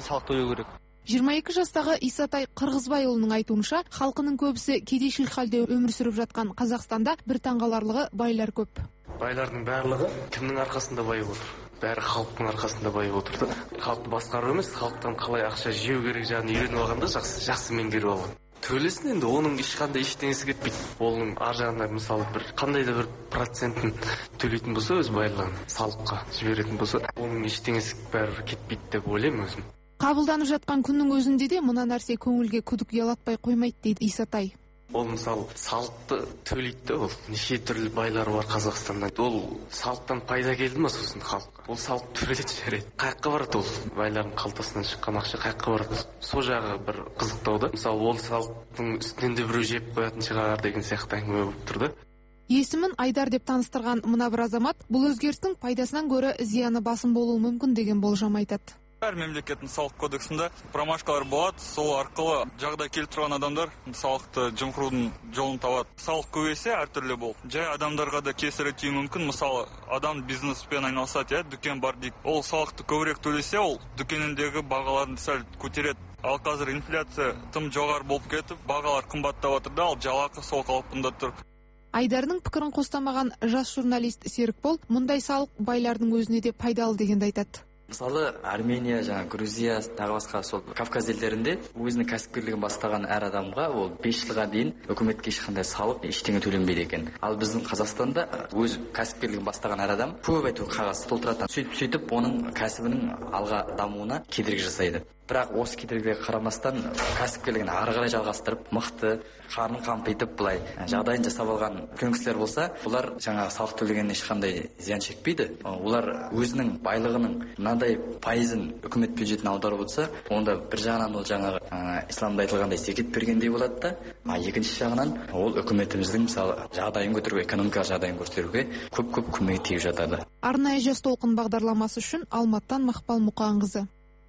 салық төлеу керек. 22 жастағы Исатай Қырғызбайұлының айтуынша, халқының көбісі кедейшілік халде өмір сүріп жатқан Қазақстанда бір таңғаларлығы байлар көп. Байлардың барлығы кімнің арқасында байып отыр? Бәрі халықтың арқасында байып отырды. Халықты басқару емес, халықтан қалай ақша жеу керек жағын үйреніп алғанда жақсы меңгеріп алған. Төлесін енді оның ешқандай ештеңесі кетпейді. Оның ар жағында мысалы қандай да бір процентін төлейтін болса, өз байлығын салыққа жіберетін болса, оның ештеңесі бәрі кетпейді деп ойлаймын өзім. Қабылданып жатқан күннің өзінде де мына нәрсе көңілге күдік ұялатпай қоймайды дейді Исатай. Ол мысалы салықты төлейді, ол неше түрлі байлар бар Қазақстанда. Ол салықтан пайда келді ма сосын халыққа? Ол салық төлейді жарайды. Қайыққа барады ол байлардың қалтасынан шыққан ақша қайыққа барады? Сол жағы бір қызықтау да. Мысалы ол салықтың үстінен де біреу жеп қоятын шығар деген сияқты әңгіме болып тұрды. Есімін Айдар деп таныстырған мына бір азамат бұл өзгерістің пайдасынан гөрі зияны басым болуы мүмкін деген болжам айтады. Әр мемлекеттің салық кодексінде промашкалар болады, сол арқылы жағдай келіп тұрған адамдар салықты жымқырудың жолын табады. Салық көбейсе әртүрлі бол. Жай адамдарға да кесірі тиюі мүмкін. Мысалы, адам бизнеспен айналысады, дүкен бар дейді. Ол салықты көбірек төлесе, ол дүкеніндегі бағаларын сәл көтереді. Ал қазір инфляция тым жоғары болып кетіп, бағалар қымбаттап жатыр да, ал жалақы сол қалпында тұр. Айдардың пікірін қостамаған жас журналист Серікбол мұндай салық байлардың өзіне де пайдалы дегенді айтады. Мысалы, Армения, Грузия, тағы басқа сол Кавказ елдерінде өзінің кәсіпкерлігін бастаған әр адамға ол 5 жылға дейін үкіметке ешқандай салық ештеңе төленбейді екен. Ал біздің Қазақстанда өз кәсіпкерлігін бастаған әр адам көп айту қағаз толтырады. Сөйтіп оның кәсібінің алға дамуына кедергі жасайды. Бірақ осы кедергіге қарамастан кәсіпкерлігін ары қарай жалғастырып, мықты, қарнын қампитып былай жағдайын жасап алған үлкен кісілер болса, олар салық төлегеннен ешқандай зиян шекпейді. Олар өзінің байлығының мынандай пайызын үкімет бюджетіне аударып отырса, онда бір жағынан ол исламда айтылғандай зекет бергендей болады да, екінші жағынан ол үкіметіміздің мысалы жағдайын көтеруге, экономикалық жағдайын көтеруге көп көмегі тиіп жатады. Арнайы жас толқын бағдарламасы үшін Алматтан Мақпал Мұқанқызы.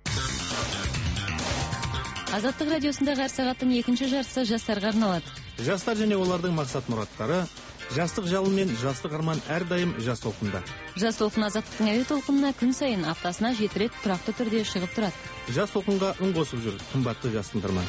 Азаттық радиосындағы әр сағаттың екінші жарысы жастарға арналады. Жастар және олардың мақсат-мұраттары, жастық жалын мен жастық арман әрдайым жас толқында. Жас толқын Азаттықтың әуе толқынына күн сайын аптасына 7 рет тұрақты түрде шығып тұрады. Жас толқынға үн қосып жүр, қымбатты жас тыңдарман.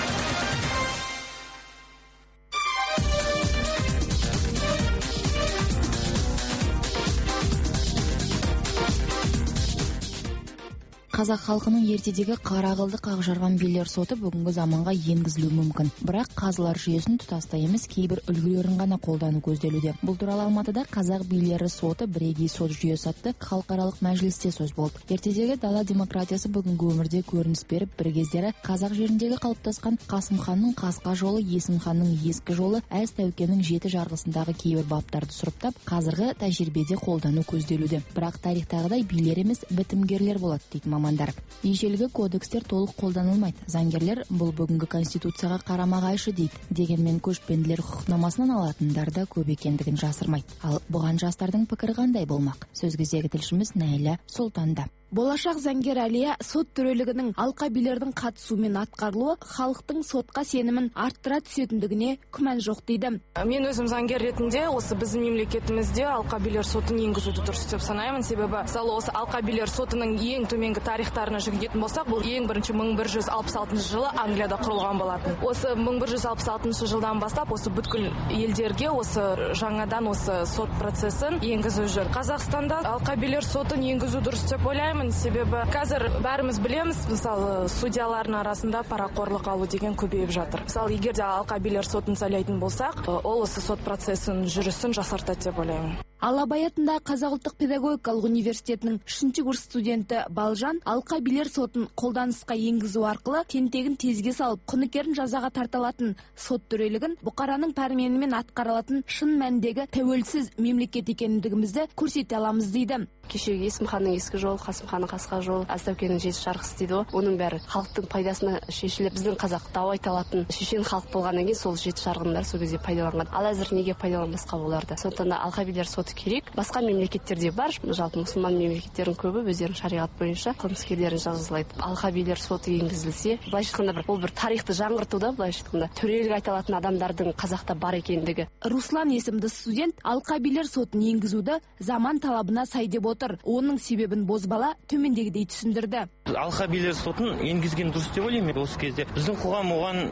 Қазақ халқының ертедегі қара қылды қақ жарған билер соты бүгінгі заманға енгізілуі мүмкін. Бірақ қазылар жүйесін тұтастай емес кейбір үлгілерін ғана қолдану көзделуде. Бұл туралы Алматыда қазақ билері соты бірегей сот жүйесі атты халықаралық мәжілісте сөз болды. Ертедегі дала демократиясы бүгінгі өмірде көрініс беріп, бір кездері қазақ жеріндегі қалыптасқан Қасым ханның қасқа жолы, Есім ханның ескі жолы, Әз Тәукенің 7 жарғысындағы кейбір баптарды сұрыптап, қазіргі тәжірибеде қолдану көзделуде. Бірақ тарихтағыдай билер емес бітімгерлер болады дейді маман. Ежелгі кодекстер толық қолданылмайды. Заңгерлер бұл бүгінгі конституцияға қарама-қайшы дейді. Дегенмен көшпенділер құқықнамасынан алатындар да көп екендігін жасырмайды. Ал бұған жастардың пікірі қандай болмақ? Сөз кезегі тілшіміз Найля Сұлтанда. Болашақ заңгер Әлия сот төрелігінің алқа билердің қатысуымен атқарылуы халықтың сотқа сенімін арттыра түсетіндігіне күмән жоқ дейді. Мен өзім заңгер ретінде осы біздің мемлекетімізде алқа билер сотын енгізуді дұрыс деп санаймын. Себебі мысалы осы алқа билер сотының ең төменгі тарихтарына жүгінетін болсақ, бұл ең бірінші 1166 жылы Англияда құрылған болатын. Осы 1166 жылдан бастап осы бүткіл елдерге осы жаңадан осы сот процесін енгізу жүр. Қазақстанда алқа билер сотын енгізу дұрыс деп ойлаймын. Себебі қазір бәріміз білеміз, мысалы судьялардың арасында парақорлық алу деген көбейіп жатыр. Мысалы егер де алқа билер сотын сайлайтын болсақ, ол осы сот процесін жүрісін жақсартады деп ойлаймын. Ал Абай атындағы Қазақ ұлттық педагогикалық университетінің 3-ші курс студенті Балжан алқа билер сотын қолданысқа енгізу арқылы тентегін тезге салып, құныкерін жазаға тарталатын сот төрелігін бұқараның пәрменімен атқарылатын шын мәндегі тәуелсіз мемлекет екендігімізді көрсете аламыз дейді. Кешегі Есім ханның ескі жолы, Қасым ханның қасқа жолы, Әз Тәукенің 7 жарғысы дейді ғой. Оның бәрі халықтың пайдасына шешіліп, біздің қазақ дау айта алатын шешен халық болғаннан кейін сол 7 жарғындар сол кезде пайдаланған. Ал әзір неге пайдаланбасқа оларды? Сондықтан да алқа билер соты соты керек. Басқа мемлекеттерде бар, жалпы мұсылман мемлекеттердің көбі өздерінің шариғат бойынша қылмыскерлерін жазалайды. алқабилер соты енгізілсе, былайша айтқанда ол бір тарихты жаңғыртуда, былайша айтқанда төрелік айта алатын адамдардың қазақта бар екендігі. Руслан есімді студент алқабилер сотын енгізуді заман талабына сай деп отыр. Оның себебін бозбала төмендегідей түсіндірді. Алқабилер сотын енгізген дұрыс деп ойлаймын. Осы кезде біздің қоғам оған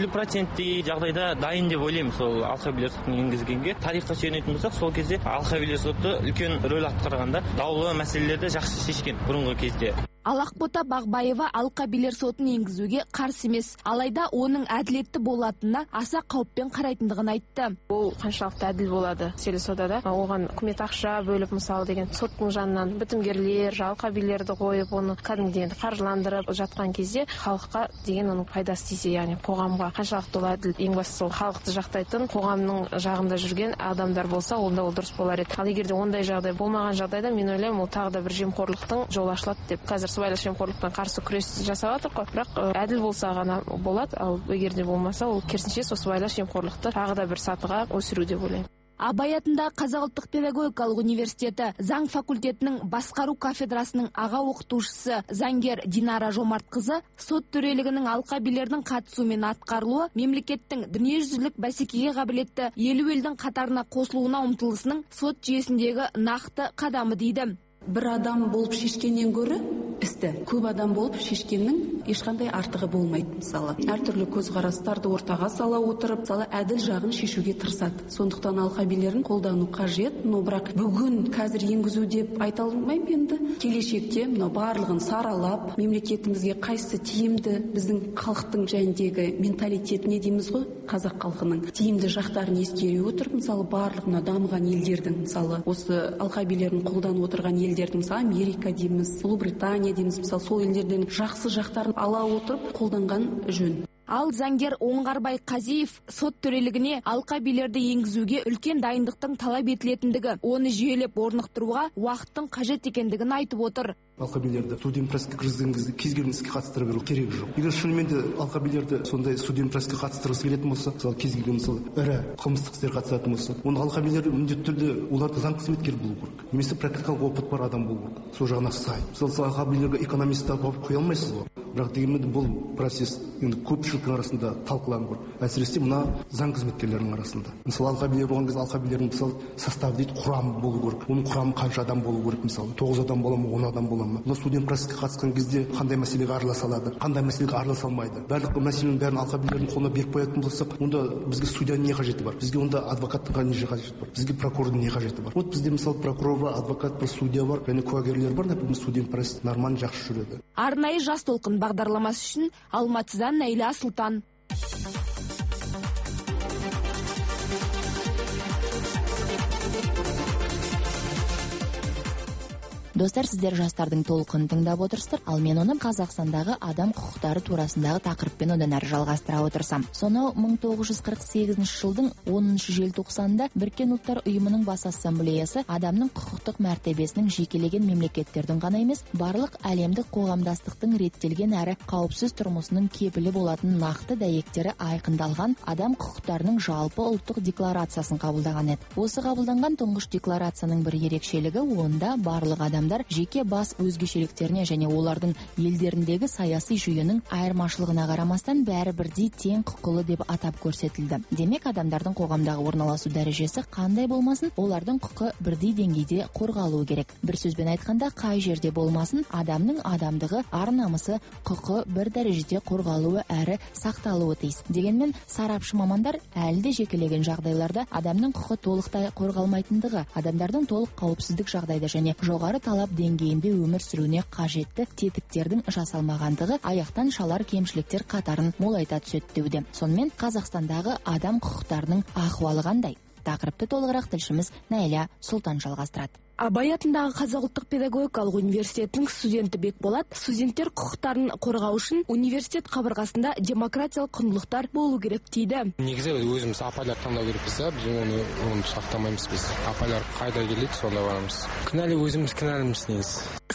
50% жағдайда дайын деп ойлаймын. Сол алқабилер сотын енгізгенге тарихқа сүйенетін болсақ, сол кезде алқабилер соты үлкен рөл атқарғанда даулы мәселелерді жақсы шешкен бұрынғы кезде. Алақбота Бағбаева алқабилер сотын енгізуге қарсы емес, алайда оның әділетті болатынына аса қауіппен қарайтындығын айтты. Ол қаншалықты әділ болады селсодада, оған үкімет ақша бөліп, мысалы деген соттың жанынан бітімгерлер, алқабилерді қойып, оны кәдімгідей қаржыландырып жатқан кезде халыққа деген оның пайдасы тисе, яғни қоғамға қаншалықты ол әділ, ең бастысы ол халықты жақтайтын, қоғамның жағында жүрген адамдар болса, онда ол дұрыс болар еді. Ал егер де ондай жағдай болмаған жағдайда, мен ойлаймын, ол тағы да бір жемқорлықтың жолы ашылады деп. Қазір сыбайлас жемқорлықтан қарсы күрес жасап жатыр ғой. Бірақ әділ болса ғана болады, ал егер де болмаса, ол керісінше сол сыбайлас жемқорлықты тағы да бір сатыға өсіру деп ойлаймын. Абай атындағы Қазақ ұлттық педагогикалық университеті заң факультетінің басқару кафедрасының аға оқытушысы заңгер Динара Жомартқызы сот төрелігінің алқабилердің қатысуымен атқарылуы мемлекеттің дүниежүзілік бәсекеге қабілетті елу елдің қатарына қосылуына ұмтылысының сот жүйесіндегі нақты қадамы дейді. Бір адам болып шешкеннен гөрі істі көп адам болып шешкеннің ешқандай артығы болмайды. Мысалы, әртүрлі көзқарастарды ортаға сала отырып, мысалы әділ жағын шешуге тырысады. Сондықтан алқабилерін қолдану қажет. Но бірақ бүгін қазір енгізу деп айта алмаймын енді. Келешекте барлығын саралап, мемлекетімізге қайсысы тиімді, біздің халықтың жайындегі менталитетіне дейміз ғой, қазақ халқының тиімді жақтарын ескере отырып, мысалы барлығына дамыған елдердің, мысалы осы алқабилерін қолданып отырған елдердің, мысалы Америка дейміз, Ұлыбритания дейміз, мысалы сол елдерден жақсы жақтарын ала отырып қолданған жөн. Ал заңгер Оңғарбай Қазиев сот төрелігіне алқабилерді енгізуге үлкен дайындықтың талап етілетіндігі, оны жүйелеп орнықтыруға уақыттың қажет екендігін айтып отыр. Алқабилерді судебный процеске кіргізген кезде кез келген іске қатыстыра беру керегі жоқ. Егер шынымен де алқабилерді сондай судебный процеске қатыстырғысы келетін болса, мысалы кез келген ірі қылмыстық істер қатысатын болса, онда алқабилер міндетті түрде оларды заң қызметкер болу керек, немесе практикалық опыт бар адам болу керек. Сол жағына сай. Мысалы алқабилерге экономист тауып қоя алмайсыз ғой. Бірақ дегенмен бұл процесс енді көпшіліктің арасында талқыланып жүр. Әсіресе мына заң қызметкерлерінің арасында. Мысалы алқабилер болған кезде алқабилердің мысалы составы дейді, құрамы болу керек. Оның құрамы қанша адам болу керек, мысалы 9 адам бола ма, 10 адам бола ма? Бұл судебный процеске қатысқан кезде қандай мәселеге араласа алады, қандай мәселеге араласа алмайды. Барлық мәселенің бәрін алқабилердің қолына беріп қоятын болсақ, онда бізге судьяның не қажеті бар? Бізге онда адвокаттың не қажеті бар? Бізге прокурордың не қажеті бар? Вот бізде мысалы прокурор бар, адвокат бар, судья бар, және куәгерлер бар, например, судебный процесс нормально жақсы жүреді. Арнайы жас толқын бағдарламасы үшін Алматыдан Найла Сұлтан. Достар, сіздер жастардың толқынын тыңдап отырсыздар, ал мен оны Қазақстандағы адам құқықтары турасындағы тақырыппен одан әрі жалғастыра отырсам. Сонау 1948 жылдың 10 желтоқсанында Біріккен ұлттар ұйымының бас ассамблеясы адамның құқықтық мәртебесінің жекелеген мемлекеттердің ғана емес, барлық әлемдік қоғамдастықтың реттелген әрі қауіпсіз тұрмысының кепілі болатын нақты дәйектері айқындалған адам құқықтарының жалпы ұлттық декларациясын қабылдаған еді. Осы қабылданған тұңғыш декларацияның бір ерекшелігі онда барлық адамдар жеке бас өзгешеліктеріне және олардың елдеріндегі саяси жүйенің айырмашылығына қарамастан бәрі бірдей тең құқылы деп атап көрсетілді. Демек, адамдардың қоғамдағы орналасу дәрежесі қандай болмасын, олардың құқы бірдей деңгейде қорғалуы керек. Бір сөзбен айтқанда, қай жерде болмасын, адамның адамдығы, ар-намысы, құқы бір дәрежеде қорғалуы әрі сақталуы тиіс. Дегенмен, сарапшы мамандар әлі де жекелеген жағдайларда адамның құқы толықтай қорғалмайтындығы, адамдардың толық қауіпсіздік жағдайда және жоғары талап деңгейінде өмір сүруіне қажетті тетіктердің жасалмағандығы аяқтан шалар кемшіліктер қатарын молайта түседі деуде. Сонымен Қазақстандағы адам құқықтарының ахуалы қандай? Тақырыпты толығырақ тілшіміз Найла Сұлтан жалғастырады. Абай атындағы Қазақ ұлттық педагогикалық университетінің студенті Бекболат студенттер құқықтарын қорғау үшін университет қабырғасында демократиялық құндылықтар болу керек дейді. Негізі өзіміз апайлар таңдау керекпіз, біз оны сақтамаймыз біз. Апайлар қайда келеді, сонда барамыз. Кінәлі өзіміз кінәліміз негізі.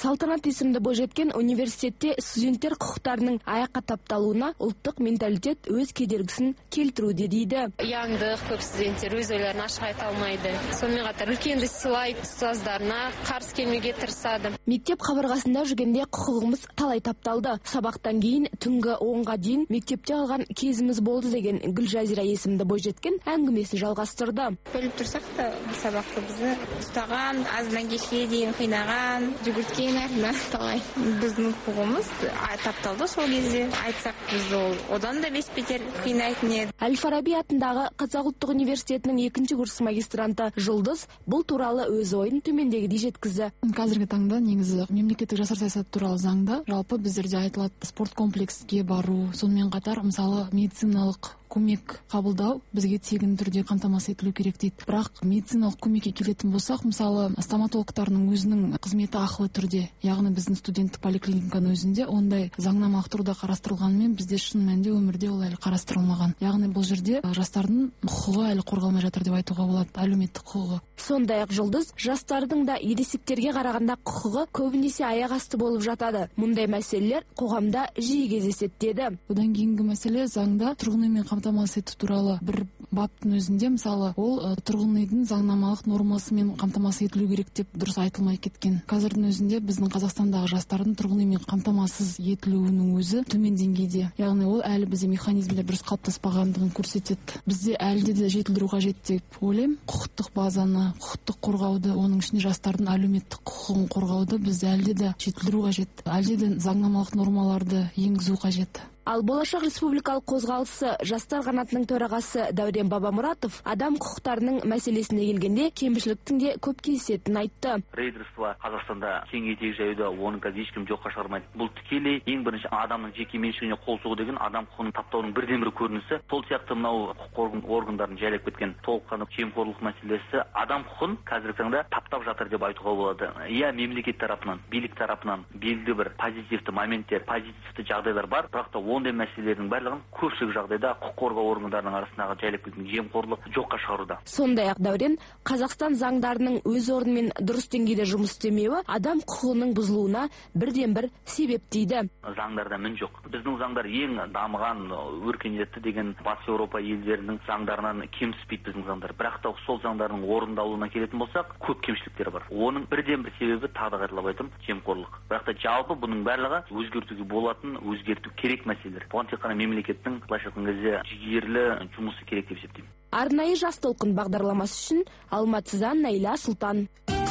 Салтанат есімді бойжеткен университетте студенттер құқықтарының аяққа тапталуына ұлттық менталитет өз кедергісін келтіруде дейді. Яңдық, көп студенттер өз ойларын ашық айта алмайды. Сонымен қатар үлкенді сыйлайды, ұстаздарына қарсы келмеуге тырысады. Мектеп қабырғасында жүргенде құқығымыз талай тапталды. Сабақтан кейін түнгі 10-ға дейін мектепте қалған кезіміз болды деген Гүлжазира есімді бойжеткен әңгімесін жалғастырды. Бөліп тұрсақ та сабақты бізді ұстаған, аздан кешке дейін қинаған, жүгірткен әрін талай. Біздің құқығымыз тапталды сол кезде. Айтсақ бізді одан да бес бетер қинайтын еді. Әл-Фараби атындағы Қазақ ұлттық университетінің 2-ші курс магистранты Жұлдыз бұл туралы өз ойын төмендегідей жеткізді. Қазіргі таңда негізі мемлекеттік жастар саясаты туралы заңда жалпы біздерде айтылады спорт комплекске бару, сонымен қатар мысалы медициналық көмек қабылдау бізге тегін түрде қамтамасыз етілу керек дейді. Бірақ медициналық көмекке келетін болсақ, мысалы стоматологтардың өзінің қызметі ақылы түрде, яғни біздің студенттік поликлиниканың өзінде ондай заңнамалық тұрғыда қарастырылғанымен бізде шын мәнінде өмірде ол әлі қарастырылмаған. Яғни бұл жерде жастардың құқығы әлі қорғалмай жатыр деп айтуға болады, әлеуметтік құқығы. Сондай-ақ Жұлдыз жастардың да ересектерге қарағанда құқығы көбінесе аяқ асты болып жатады. Мұндай мәселелер қоғамда жиі кездеседі деді. Одан кейінгі мәселе заңда тұрғын үймен қамтамасыз ету туралы бір баптың өзінде мысалы ол тұрғын үйдің заңнамалық нормасымен қамтамасыз етілу керек деп дұрыс айтылмай кеткен. Қазірдің өзінде біздің Қазақстандағы жастардың тұрғын үймен қамтамасыз етілуінің өзі төмен деңгейде. Яғни ол әлі бізде механизмдер дұрыс қалыптаспағандығын көрсетеді. Бізде әлі де жетілдіру қажет деп ойлаймын. Құқықтық базаны, құқықтық қорғауды, оның ішінде жастардың әлеуметтік құқығын қорғауды біз әлде де жетілдіру қажет. Әлде де заңнамалық нормаларды енгізу қажет. Ал Болашақ республикалық қозғалысы жастар қанатының төрағасы Дәурен Бабамұратов адам құқықтарының мәселесіне келгенде кемшіліктің де көп кездесетінін айтты. Рейдерство Қазақстанда кең етек жаюда оның қазір ешкім жоққа шығармайды. Бұл тікелей ең бірінші адамның жеке меншігіне қол соғу деген адам құқығын таптаудың бірден бір көрінісі. Сол сияқты мынау құқық органдарын жайлап кеткен толыққанды жемқорлық мәселесі адам құқығын қазіргі таңда таптап жатыр деп айтуға болады. Иә, мемлекет тарапынан, билік тарапынан белгілі бір позитивті моменттер, позитивті жағдайлар бар, бірақ та ондай мәселелердің барлығын көпшілік жағдайда құқық қорғау органдарының арасындағы жайлап кеткен жемқорлық жоққа шығаруда. Сондай-ақ Дәурен, Қазақстан заңдарының өз орнымен дұрыс деңгейде жұмыс істемеуі адам құқығының бұзылуына бірден бір себеп дейді. Заңдарда мін жоқ. Біздің заңдар ең дамыған, өркениетті деген Батыс Еуропа елдерінің заңдарынан кем түспейді біздің заңдар. Бірақ та сол заңдардың орындалуына келетін болсақ, көп кемшіліктер бар. Оның бірден бір себебі тағы да қайталап айтам, жемқорлық. Бірақ та жалпы бұның барлығы өзгертуге болатын, өзгерту керек мәселелер. Бұған тек қана мемлекеттің былайша айтқан кезде жігерлі жұмысы керек деп есептеймін. Арнайы жас толқын бағдарламасы үшін Алматыдан Найла Сұлтан.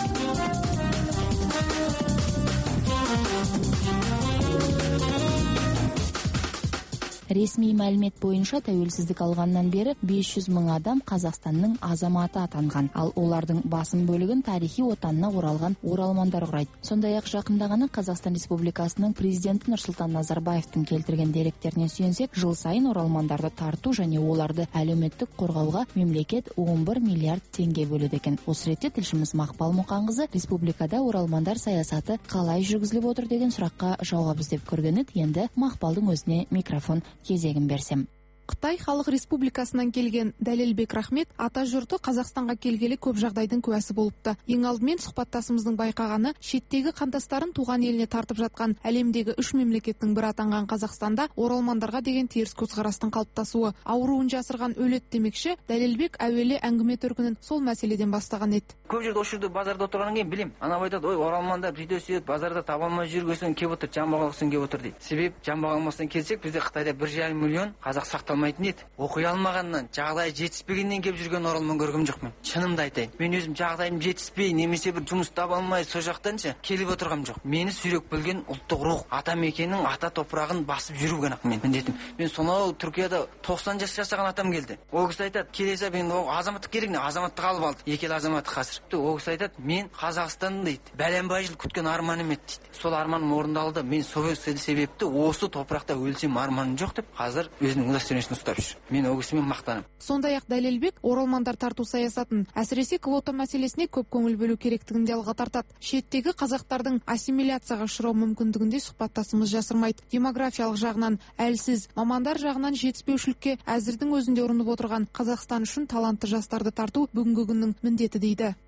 Ресми мәлімет бойынша тәуелсіздік алғаннан бері 500 мың адам Қазақстанның азаматы атанған, ал олардың басым бөлігін тарихи отанына оралған оралмандар құрайды. Сондай-ақ жақында ғана Қазақстан Республикасының президенті Нұрсұлтан Назарбаевтың келтірген деректеріне сүйенсек, жыл сайын оралмандарды тарту және оларды әлеуметтік қорғауға мемлекет 11 миллиард теңге бөледі екен. Осы ретте тілшіміз Мақпал Мұқанқызы республикада оралмандар саясаты қалай жүргізіліп отыр деген сұраққа жауап іздеп көрген еді. Енді Мақпалдың өзіне микрофон кезегін берсем. Қытай Халық Республикасынан келген Дәлелбек Рахмет ата жұрты Қазақстанға келгелі көп жағдайдың куәсі болыпты. Ең алдымен сұхбаттасымыздың байқағаны, шеттегі қандастарын туған еліне тартып жатқан әлемдегі 3 мемлекеттің бірі атанған Қазақстанда оралмандарға деген теріс көзқарастың қалыптасуы. Ауруын жасырған өлет демекші, Дәлелбек әуелі әңгіме төркінін сол мәселеден бастаған еді. Көп жерде осы жерде базарда отырғаннан кейін білем. Ана айтады, ой, оралмандар бүйтіп сөйтіп базарда таба алмай жүргесін кеп отыр, жамбағалғысын кеп отыр дейді. Себеп жамбағалмастан келсек, бізде Қытайда 1,5 миллион қазақ сақталмайтын еді. Оқи алмағаннан, жағдайы жетіспегеннен келіп жүрген оралман көргім жоқ мен. Шынымды айтайын. Мен өзім жағдайым жетіспей, немесе бір жұмыс таба алмай, сол жақтанша келіп отырғам жоқ. Мені сүйреп білген ұлттық рух, ата мекеннің ата топырағын басып жүру ғана мен міндетім. Мен сонау Түркияда 90 жас жасаған атам келді. Ол кісі айтады, келесі мен азаматтық керек не, азаматтық алып алды. Екі ел азаматы қазір. Ол кісі айтады, мен Қазақстан дейді, бәленбай жыл күткен арманым еді дейді. Сол арманым орындалды. Мен сол себепті осы топырақта өлсем арманым жоқ деп, қазір өзінің удостоверениесін ұстап жүр. Мен ол кісімен мақтанамын. Сондай-ақ Дәлелбек оралмандар тарту саясатын, әсіресе квота мәселесіне көп көңіл бөлу керектігін де алға тартады. Шеттегі қазақтардың ассимиляцияға ұшырау мүмкіндігінде сұхбаттасымыз жасырмайды. Демографиялық жағынан әлсіз, мамандар жағынан жетіспеушілікке әзірдің өзінде ұрынып отырған Қазақстан үшін талантты жастарды тарту бүгінгі күннің міндеті дейді.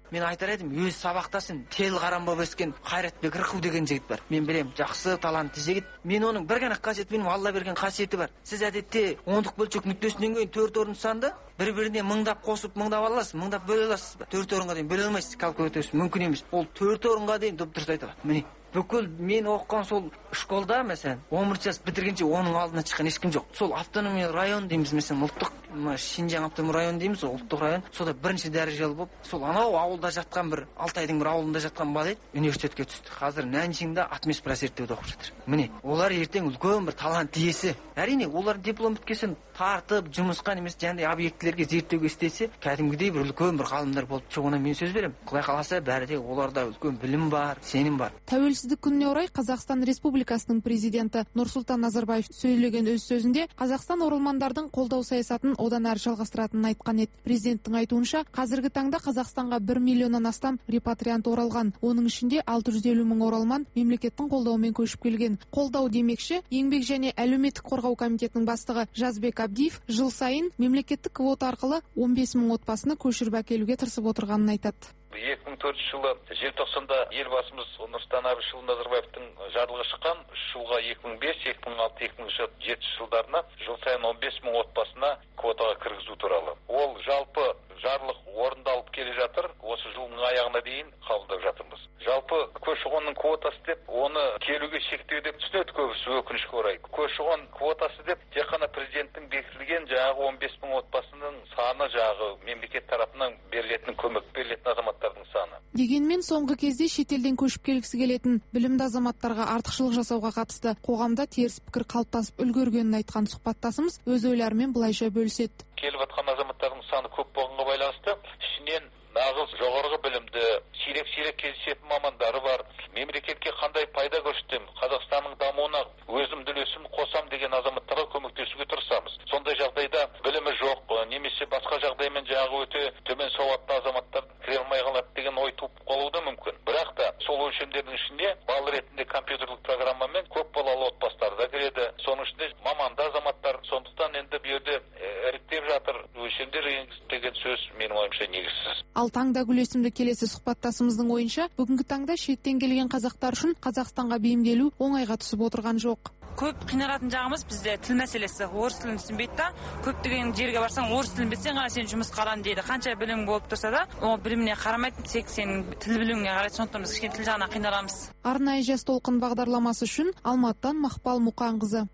Мен айтар едім, өз сабақтасын тел қарам болып өскен Қайратбек Рықу деген жігіт бар. Мен білем, жақсы талантты жігіт. Мен оның бір ғана қасиеті, менің Алла берген қасиеті бар. Сіз әдетте ондық бөлшек нүктесінен кейін 4 орын санды бір-біріне мыңдап қосып, мыңдап аласыз, мыңдап бөле аласыз ба? 4 орынға дейін бөле алмайсыз, калькуляторсыз мүмкін емес. Ол 4 орынға дейін дұрыс айтады. Міне бүкіл мен оқыған сол школда мәселен 10 жас бітіргенше оның алдына шыққан ешкім жоқ. Сол автономия район дейміз, мәселен ұлттық Шинжаң автономия район дейміз, ұлттық район. Сода бірінші дәрежелі болып, сол анау ауылда жатқан бір Алтайдың бір ауылында жатқан бала еді, университетке түсті. Қазір Наньшиңда атмосферасертеуде оқып жатыр. Міне, олар ертең үлкен бір талант иесі. Әрине, олар диплом біткесін тартып жұмысқа немесе жаңағыдай объектілерге зерттеуге істесе, кәдімгідей бір үлкен бір ғалымдар болып шығуына мен сөз беремін. Құдай қаласа бәрі де оларда үлкен білім бар, сенім бар. Тәуелсіздік күніне орай Қазақстан Республикасының президенті Нұрсұлтан Назарбаев сөйлеген өз сөзінде Қазақстан оралмандардың қолдау саясатын одан әрі жалғастыратынын айтқан еді. Президенттің айтуынша, қазіргі таңда Қазақстанға 1 миллионнан астам репатриант оралған. Оның ішінде 650 мың оралман мемлекеттің қолдауымен көшіп келген. Қолдау демекші, еңбек және әлеуметтік қорғау комитетінің бастығы Жазбек Абдиев жыл сайын мемлекеттік квота арқылы 15 мың отбасыны көшіріп әкелуге тырысып отырғанын айтады. 2004 жылы желтоқсанда елбасымыз Нұрсұлтан Әбішұлы Назарбаевтың жарлығы шыққан 3 жылға 2005, 2006, 2007 жылдарына жыл сайын 15 мың отбасына квотаға кіргізу туралы. Ол жалпы жарлық орындалып келе жатыр. Осы жылдың аяғына дейін қабылдап жатырмыз. Жалпы көші-қонның квотасы деп, оны келуге шектеу деп түсінеді көбісі, өкінішке орай. Көші-қон квотасы деп тек қана президенттің бекітілген жаңағы 15 мың отбасының саны, жаңағы мемлекет тарапынан берілетін көмек, берілетін азаматтардың саны. Дегенмен соңғы кезде шетелден көшіп келгісі келетін білімді азаматтарға артықшылық жасауға қатысты қоғамда теріс пікір қалыптасып үлгергенін айтқан сұхбаттасымыз өз ойларымен былайша бөліседі. Келіп жатқан азаматтардың саны көп болғанға байланысты, ішінен нағыз жоғарғы білімді, сирек кездесетін мамандары бар. Мемлекетке қандай пайда көрсетем, Қазақстанның дамуына өзімді үлесім қосам деген азаматтарға көмектесуге тырысамыз. Сондай жағдайда білімі жоқ, немесе басқа жағдаймен жаңағы өте төмен сауатты азаматтар кіре алмай қалады деген ой туып қалуы да мүмкін. Бірақ та сол өлшемдердің ішінде бал ретінде компьютерлік программамен көп балалы отбасылар да кіреді. Соның ішінде маманды азаматтар. Сондықтан енді бұл жерде іріктеп жатыр, өлшемдер деген сөз менің ойымша негізсіз. Ал таңдагүл есімді келесі сұхбаттасымыздың ойынша, бүгінгі таңда шеттен келген қазақтар үшін Қазақстанға бейімделу оңайға түсіп отырған жоқ. Көп қиналатын жағымыз бізде тіл мәселесі. Орыс тілін түсінбейді да, көптеген жерге барсаң орыс тілін білсең ғана сен жұмысқа алам дейді. Қанша білім болып тұрса да, ол біліміне қарамайды, тек сенің тіл біліміңе қарайды. Сондықтан біз кішкене тіл жағынан қиналамыз. Арнайы жас толқын бағдарламасы үшін Алматыдан Мақпал Мұқанқызы.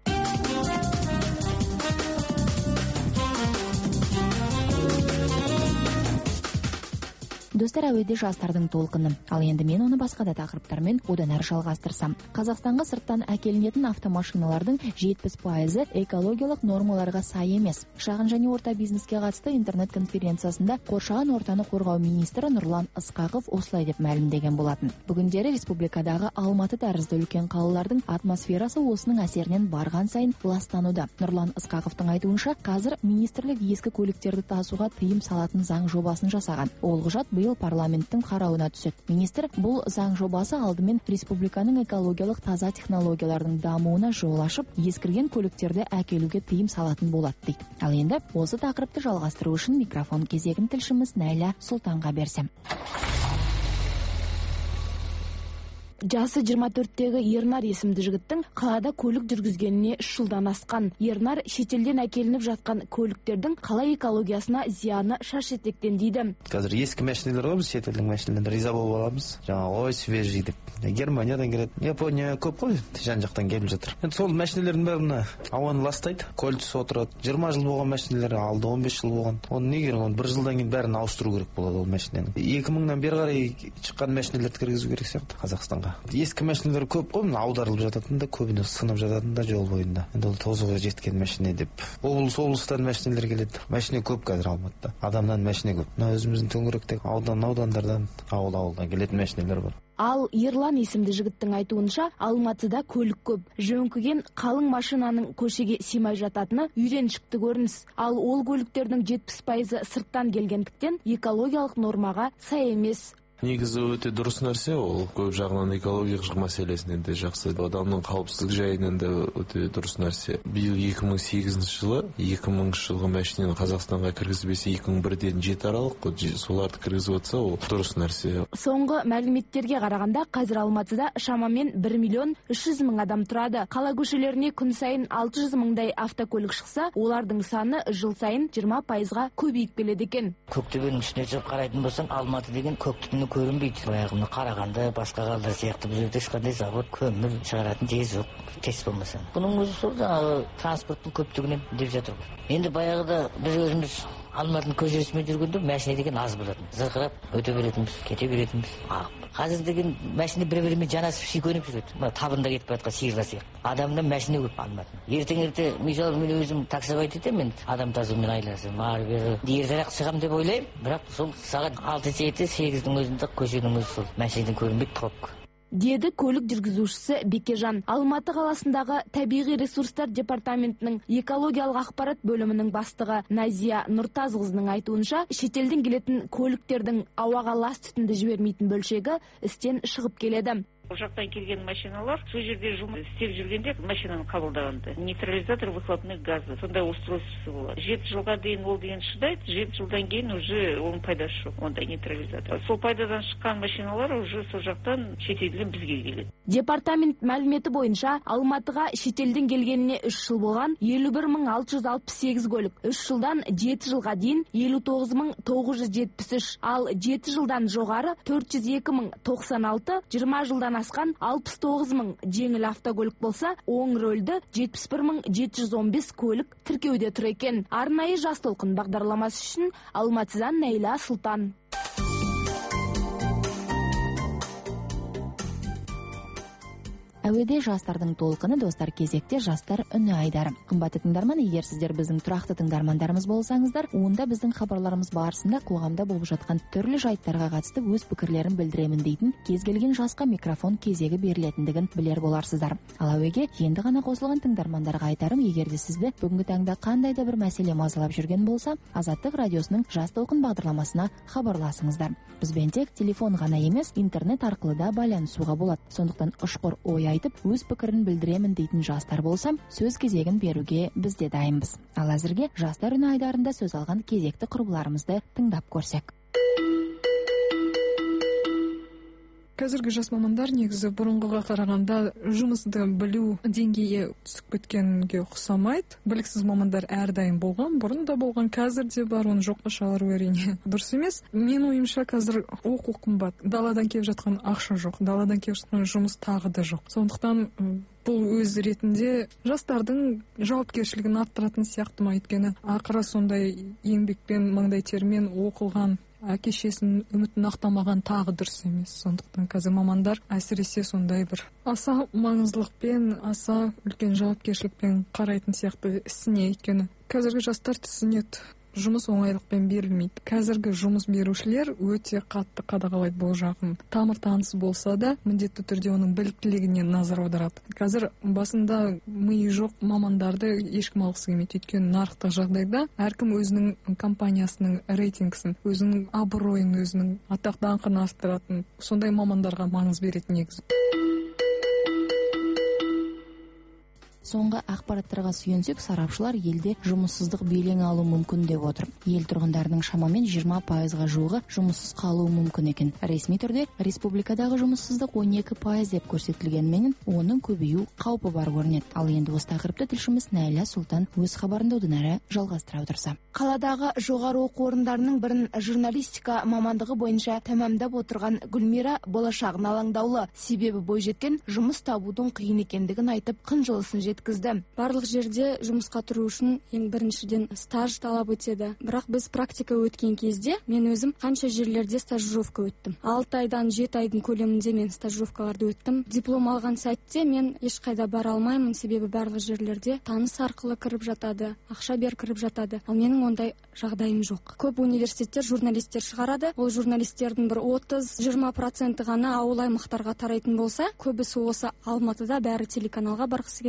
Достар, әуеде жастардың толқыны. Ал енді мен оны басқа да тақырыптармен одан әрі жалғастырсам. Қазақстанға сырттан әкелінетін автомашиналардың 70% экологиялық нормаларға сай емес. Шағын және орта бизнеске қатысты интернет конференциясында қоршаған ортаны қорғау министрі Нұрлан Ысқақов осылай деп мәлімдеген болатын. Бүгіндері республикадағы Алматы тәрізді үлкен қалалардың атмосферасы осының әсерінен барған сайын ластануда. Нұрлан Ысқақовтың айтуынша, қазір министрлік ескі көліктерді тасуға тыйым салатын заң жобасын жасаған. Ол құжат биыл парламенттің қарауына түседі. Министр бұл заң жобасы алдымен республиканың экологиялық таза технологиялардың дамуына жол ашып, ескірген көліктерді әкелуге тыйым салатын болады дейді. Ал енді осы тақырыпты жалғастыру үшін микрофон кезегін тілшіміз Найля Сұлтанға берсем. Жасы 24-тегі Ернар есімді жігіттің қалада көлік жүргізгеніне 3 жылдан асқан. Ернар шетелден әкелініп жатқан көліктердің қала экологиясына зияны шаш етектен дейді. Қазір ескі машиналар ғой, біз шетелдің машиналарына риза болып аламыз. Жаңа ой свежий деп. Германиядан келеді, Япония көп қой, жан-жақтан келіп жатыр. Енді сол машиналардың бәріне ауаны ластайды, көлтісі отырады. 20 жыл болған машиналар алды, 15 жыл болған. Оны не керек, оны 1 жылдан кейін бәрін ауыстыру керек болады ол машинаны. 2000-нан бері қарай шыққан машиналарды кіргізу керек сияқты Қазақстанға. Ескі машиналар көп қой, аударылып жататын да, көбіне сынып жататын да жол бойында. Енді ол тозығы жеткен машина деп. Облыстан машиналар келеді. Машина көп қазір Алматыда. Адамнан машина көп. Мына өзіміздің төңіректегі аудандардан, ауылдан келетін машиналар бар. Ал Ерлан есімді жігіттің айтуынша, Алматыда көлік көп. Жөңкіген қалың машинаның көшеге симай жататыны үйреншікті көрініс. Ал ол көліктердің 70% сырттан келгендіктен экологиялық нормаға сай емес. негізі өте дұрыс нәрсе, ол көп жағынан экологиялық мәселесінен де жақсы, адамның қауіпсіздік жайынан да өте дұрыс нәрсе. Биыл 2008 жылы 2000 жылғы мәшинені Қазақстанға кіргізбесе 2001-ден 7 аралық соларды кіргізіп отса, ол дұрыс нәрсе. Соңғы мәліметтерге қарағанда қазір Алматыда шамамен 1.300.000 адам тұрады. Қала көшелеріне күн сайын 600.000 автокөлік шықса, олардың саны жыл сайын 20%-ға көбейіп келеді екен. Көктөбенің үстіне шығып қарайтын болсаң, Алматы деген көк түтіні көрінбейді. Баяғыны Қарағанды, басқа қалалар сияқты бұл жерде ешқандай завод, көмір шығаратын жер жоқ, тес болмаса. Бұның өзі сол жаңағы транспорттың көптігінен деп жатыр. Енді баяғыда біз өзіміз Алматының көшесімен жүргенде машина деген аз болатын. Зырқырап өте беретінбіз, кете беретінбіз. Қазір деген машина бір-бірімен жанасып сүйкеніп жүреді. Табында кетіп жатқан сиырда сияқты. Адамнан машина көп Алматының. Ертең-ерте мысалы мен өзім таксовать етемін, адам тазумен айласым, ары-бері ертерек шығамын деп ойлаймын. Бірақ сол сағат 6-7-8-дің өзінде көшенің өзі сол машинадан көрінбейді, пробка. Деді көлік жүргізушісі Бекежан. Алматы қаласындағы табиғи ресурстар департаментінің экологиялық ақпарат бөлімінің бастығы Назия Нұртазқызының айтуынша, шетелден келетін көліктердің ауаға лас түтінді жібермейтін бөлшегі істен шығып келеді. Ол жақтан келген машиналар сол жерде жұмыс істеп жүргенде машинаны қабылдағанда нейтрализатор выхлопных газов сондай устройствосы болады. 7 жылға дейін ол деген шыдайды, 7 жылдан кейін уже оның пайдасы жоқ, ондай нейтрализатор. Сол пайдадан шыққан машиналар уже сол жақтан шетелден бізге келеді. Департамент мәліметі бойынша Алматыға шетелден келгеніне 3 жыл болған 51.668 көлік, 3 жылдан 7 жылға дейін 59.973, ал 7 жылдан жоғары 402.096, 20 жылдан асқан 69.000 жеңіл автокөлік болса, оң рөлді 71.715 көлік тіркеуде тұр екен. Арнайы Жас толқын бағдарламасы үшін Алматыдан Нәйла Сұлтан. Әуеде жастардың толқыны, достар, кезекте жастар үні айдары. Қымбатты тыңдарман, егер сіздер біздің тұрақты тыңдармандарымыз болсаңыздар, онда біздің хабарларымыз барысында қоғамда болып жатқан түрлі жайттарға қатысты өз пікірлерін білдіремін дейтін кез келген жасқа микрофон кезегі берілетіндігін білер боларсыздар. Ал әуеге енді ғана қосылған тыңдармандарға айтарым, егер де сізді бүгінгі таңда қандай да бір мәселе мазалап жүрген болса, Азаттық радиосының Жас толқын бағдарламасына хабарласыңыздар. Бізбен тек телефон ғана емес, интернет арқылы да байланысуға болады. Сондықтан ұшқыр ой айтып, өз пікірін білдіремін дейтін жастар болса, сөз кезегін беруге біз де дайынбыз. Ал әзірге жастар үні айдарында сөз алған кезекті құрбыларымызды тыңдап көрсек. Қазіргі жас мамандар негізі бұрынғыға қарағанда жұмысты білу деңгейі түсіп кеткенге ұқсамайды. Біліксіз мамандар әрдайым болған, бұрын да болған, қазір де бар, оны жоққа шығару әрине дұрыс емес. Мен ойымша қазір оқу қымбат, даладан келіп жатқан ақша жоқ, даладан келіп жатқан жұмыс тағы да жоқ. Сондықтан бұл өз ретінде жастардың жауапкершілігін арттыратын сияқты ма, өйткені ақыры сондай еңбекпен, маңдай термен оқылған әке-шесінің үмітін ақтамаған тағы дұрыс емес. Сондықтан қазір мамандар әсіресе сондай бір аса маңыздылықпен, аса үлкен жауапкершілікпен қарайтын сияқты ісіне, өйткені қазіргі жастар түсінеді, жұмыс оңайлықпен берілмейді. Қазіргі жұмыс берушілер өте қатты қадағалайды бұл жағын. Тамыр танысы болса да, міндетті түрде оның біліктілігіне назар аударады. Қазір басында миы жоқ мамандарды ешкім алғысы келмейді, өйткені нарықтық жағдайда әркім өзінің компаниясының рейтингісін, өзінің абыройын, өзінің атақ даңқын арттыратын сондай мамандарға маңыз беретін негізі. Соңғы ақпараттарға сүйенсек, сарапшылар елде жұмыссыздық белең алу мүмкін деп отыр. Ел тұрғындарының шамамен 20%-ға жуығы жұмыссыз қалуы мүмкін екен. Ресми түрде республикадағы жұмыссыздық 12% деп көрсетілгенмен, оның көбею қаупі бар көрінеді. Ал енді осы тақырыпты тілшіміз Нәйла Сұлтан өз хабарында одан әрі жалғастыра отырса. Қаладағы жоғары оқу орындарының бірін журналистика мамандығы бойынша тәмамдап отырған Гүлмира болашағына алаңдаулы. Себебі бойжеткен жұмыс табудың қиын екендігін айтып, қынжылысын жеткізді. Барлық жерде жұмысқа тұру үшін ең біріншіден стаж талап өтеді. Бірақ біз практика өткен кезде мен өзім қанша жерлерде стажировка өттім. 6 айдан 7 айдың көлемінде мен стажировкаларды өттім. Диплом алған сәтте мен ешқайда бара алмаймын, себебі барлық жерлерде таныс арқылы кіріп жатады, ақша бер кіріп жатады. Ал менің ондай жағдайым жоқ. Көп университеттер журналистер шығарады. Ол журналистердің бір 30-20% ғана ауыл аймақтарға тарайтын болса, көбісі осы Алматыда бәрі телеканалға барғысы келеді,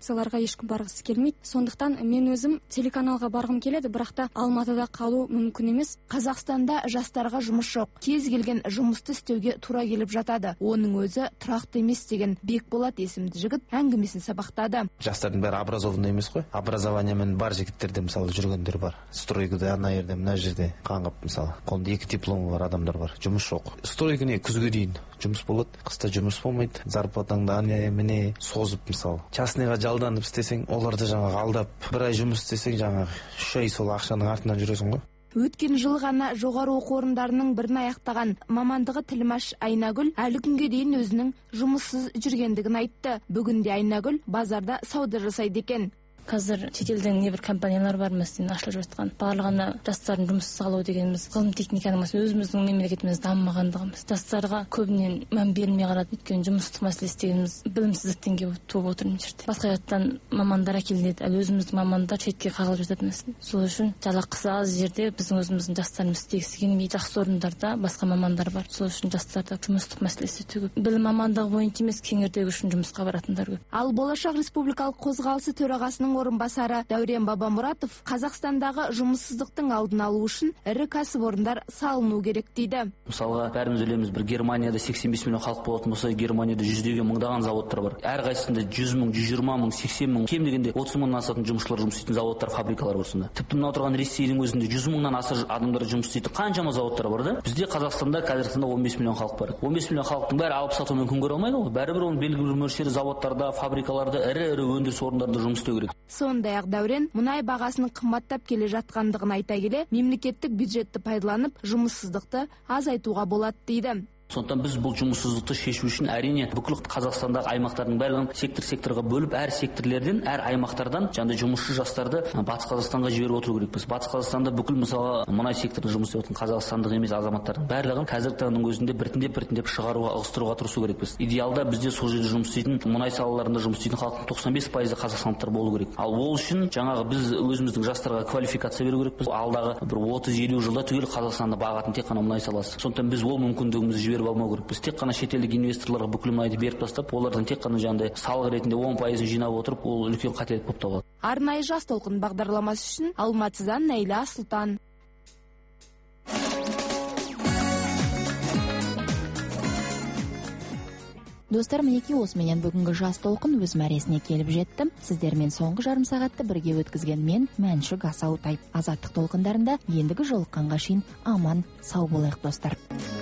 акцияларга эчким баргысы келмейт. Сондуктан мен өзүм телеканалга баргым келет, бирок та Алматыда калуу мүмкүн эмес. Казакстанда жастарга жумуш жок. Кез келген жумусту истөөгө туура келип жатады. Онун өзү турактуу эмес деген Бекболот эсимдүү жигит әңгимесин сабактады. Жастардын баары образованный эмес го. Образование менен бар жигиттерде мисалы жүргөндөр бар. Стройкада ана жерде, мына жерде каңгап мисалы. Колунда 2 диплому бар адамдар бар. Жумуш жок. Стройканы күзгө дейин жумуш болот, кышта жумуш болмойт. Зарплатаңды аны мени созуп мисалы. Частныйга жалданып истесең, оларды жаңа алдап, бир ай жумуш истесең жаңа 3 ай сол акчанын артынан жүрөсүң го. Өткен жыл гана жогору окуу орундарынын бирин аяктаган мамандыгы Тилмаш Айнагүл али күнгө дейин өзүнүн жумуссуз жүргөндүгүн айтты. Бүгүндө Айнагүл базарда сауда жасайт экен. Қазір шетелден не бір компаниялар бар мәселен ашылып жатқан. Барлығына жастардың жұмыссыз қалуы дегеніміз ғылым техниканың өзіміздің мемлекетіміз дамымағандығымыз. Жастарға көбінен мән берілмей қалады. Өйткені жұмыссыздық мәселесі дегеніміз білімсіздіктен келіп туып отыр мына жерде. Басқа жақтан мамандар әкелінеді, ал өзіміздің мамандар шетке қағылып жатады мәселен. Сол үшін жалақысы аз жерде біздің өзіміздің жастарымыз істегісі келмейді. Жақсы орындарда басқа мамандар бар. Сол үшін жастарда жұмыссыздық мәселесі өте көп. Білім мамандығы бойынша емес, кеңірдегі үшін жұмысқа баратындар көп. Ал Болашақ республикалық қозғалысы төрағасының орынбасары Дәурен Бабамұратов Қазақстандағы жұмыссыздықтың алдын алу үшін ірі кәсіпорындар салыну керек дейді. Мысалға, бәріміз білеміз, бір Германияда 85 миллион халық болатын болса, Германияда жүздеген мыңдаған заводтар бар. Әрқайсысында 100 мың, 120 мың, 80 мың, кем дегенде 30 мыңнан асатын жұмысшылар жұмыс істейтін заводтар, фабрикалар бар сонда. Тіпті мына отырған Ресейдің өзінде 100 мыңнан аса адамдар жұмыс істейтін қаншама заводтар бар да. Бізде Қазақстанда қазіргі 15 миллион халық бар. 15 миллион халықтың бәрі алып сатумен күн көре алмайды ғой. Бәрібір оның белгілі бір мөлшері заводтарда, фабрикаларда, ірі өндіріс орындарында жұмыс істеу керек. Сондай-ақ Дәурен мұнай бағасының қымбаттап келе жатқандығын айта келе, мемлекеттік бюджетті пайдаланып, жұмыссыздықты азайтуға болады дейді. Сондықтан біз бұл жұмыссыздықты шешу үшін әрине бүкіл Қазақстандағы аймақтардың барлығын сектор-секторға бөліп, әр секторлерден, әр аймақтардан жаңа жұмысшы жастарды Батыс Қазақстанға жіберіп отыру керекпіз. Батыс Қазақстанда бүкіл мысалы мұнай секторында жұмыс істеп жатқан қазақстандық емес азаматтардың барлығын қазіргі таңның өзінде біртіндеп шығаруға, ығыстыруға тырысу керекпіз. Идеалда бізде сол жерде жұмыс істейтін мұнай салаларында жұмыс істейтін халықтың 95% қазақстандықтар болу керек. Ал ол үшін жаңағы біз өзіміздің жастарға квалификация беру керекпіз. Алдағы бір 30-50 жылда түгел Қазақстанды бағатын тек қана мұнай саласы. Сондықтан біз ол мүмкіндігімізді жіберіп алмау керекпіз. Тек қана шетелдік инвесторларға бүкіл мұнайды беріп тастап, олардан тек қана жаңағыдай салық ретінде 10% жинап отырып, ол үлкен қателік болып табылады. Арнайы жас толқын бағдарламасы үшін Алматыдан Найла Сұлтан. Достар, мінеки осыменен бүгінгі жас толқын өз мәресіне келіп жеттім. Сіздермен соңғы жарым сағатты бірге өткізген мен Мәншүк Асаутай. Азаттық толқындарында ендігі жолыққанға шейін аман, сау болайық достар.